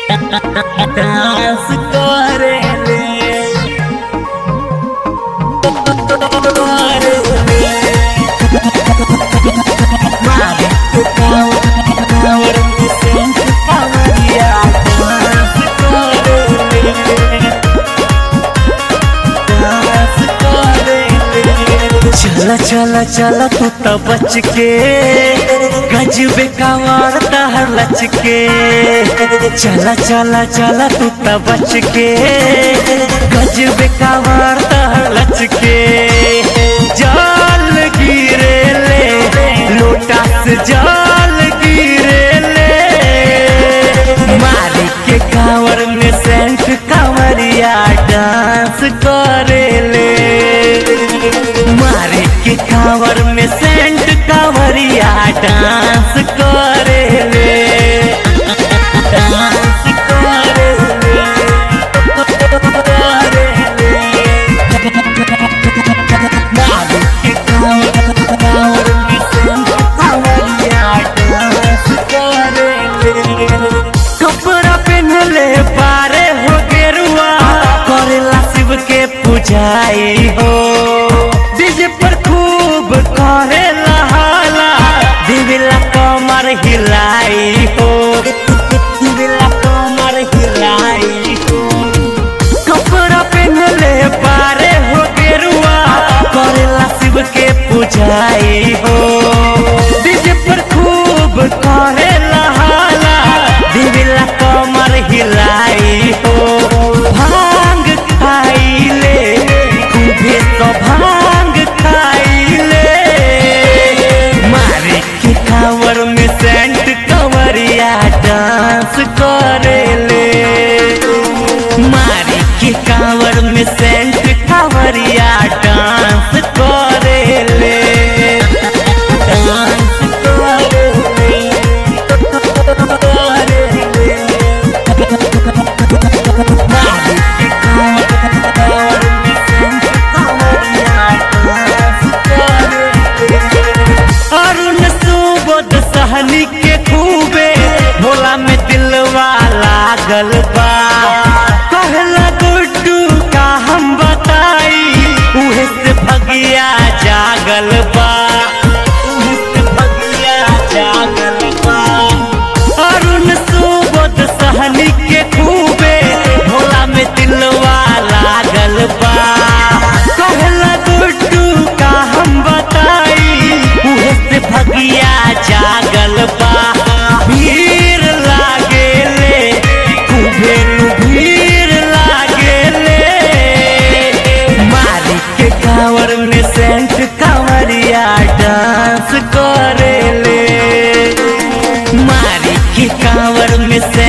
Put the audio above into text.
dance करेले मारे कांवर में सेंट कांवरिया डांस करेले चला चला चला तू तो बच के गजबे कांवर तहर लच के चला चला चला तू तो बच के गजबे कांवर तहर लच के जाल गिरे ले लोटा से जाल गिरे ले मारी के कांवर में सेंट कांवरिया डांस करे ले मारे के कांवर में सेंट कांवरिया डांस करे ले डांस करे ले मारे के कांवर में सेंट कांवरिया डांस करे ले कपड़ा पहनले पारे हो गेरुआ करेला शिव के पूजाई हो करे लहाला दिविला कमर हिलाई हो दिविला कमर हिलाई हो कपड़ा पहनले पारे हो गेरुआ करेला शिव के पूजाई हो डीजे पर खूब करे लहाला दिविला कमर हिलाई हो भांग खाइले खूबे तो भांग खाइले कांवर में सेंट कांवरिया डांस करे ले मारी के कांवर में सेंट कांवरिया डांस करे ले डांस करे ले मारी के कांवर में सेंट कांवरिया डांस करे ले सहनी के खूबे भोला में दिलवा लागल बा कहला गुड्डू का हम बताई उहे से भगिया जागल बा उहे से भगिया जागल बा अरुण सुबोध सहनी के खूबे भोला में दिलवा लागल बा कहला गुड्डू का हम बताई उहे से भगिया जागल बा भीड़ लागे ले खूबे भीड़ लागे ले मारी के कांवर में सेंट कांवरिया डांस करे ले मारी के कांवर में